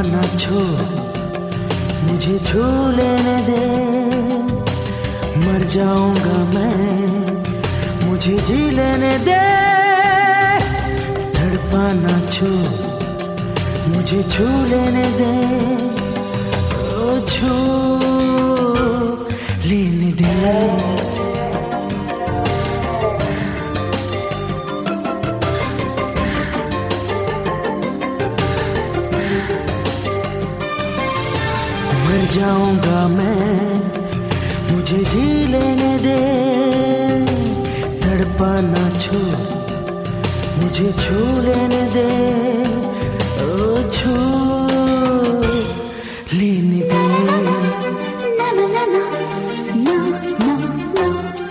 ना छोड़, मुझे छू लेने दे। मर जाऊंगा मैं, मुझे जी लेने दे। तड़पाना छोड़, मुझे छू लेने दे। ओ छू लेने दे। मर जाऊंगा मैं, मुझे जी लेने दे। तड़पाना छोड़, मुझे छू लेने दे। ओ छू लेने दे। ना ना ना ना ना ना ना,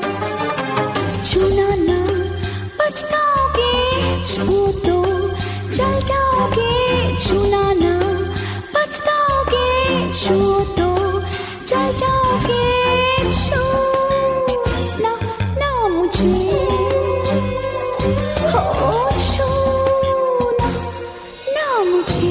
छूना ना, पछताओगे। छू तो जल जाओगे। छूना ना, पछताओगे। छू तो जल जाओगे। छू ना ना मुझे, हो छू ना ना मुझे।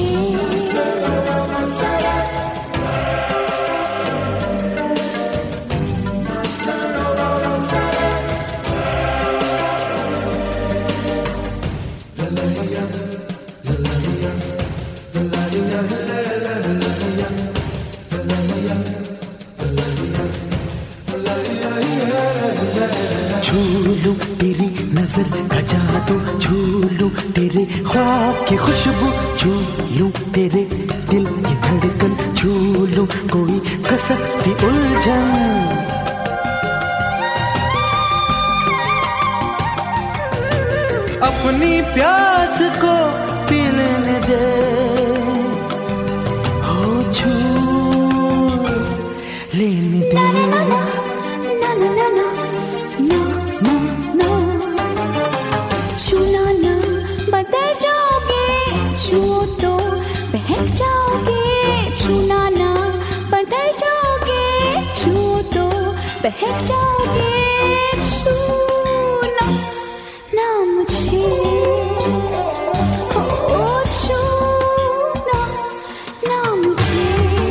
छू लूं तेरी नजर का जादू, छू लूं तेरे ख्वाब की खुशबू, छू लूं तेरे दिल की धड़कन, छू लूं कोई कसकती उलझन। अपनी प्यास को पी लेने दे। हो छू लेने दे। ना ना ना ना ना ना ना ना, छूना ना, बदल जाओगे। छू तो बहक जाओगे। छूना ना, बदल जाओगे। छू तो बहक जाओगे। छूना ना मुझे, हो छूना ना मुझे।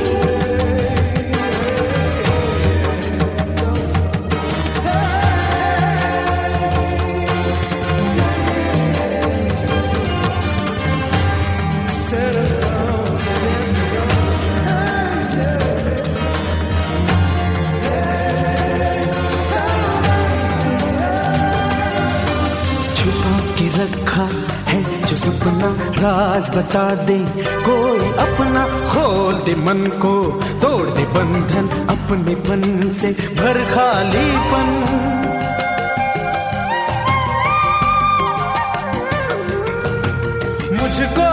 छुपा के रखा है जो सपना, राज बता दे कोई अपना। खोल दे मन को, तोड़ दे बंधन, अपनेपन से भर खालीपन। मुझको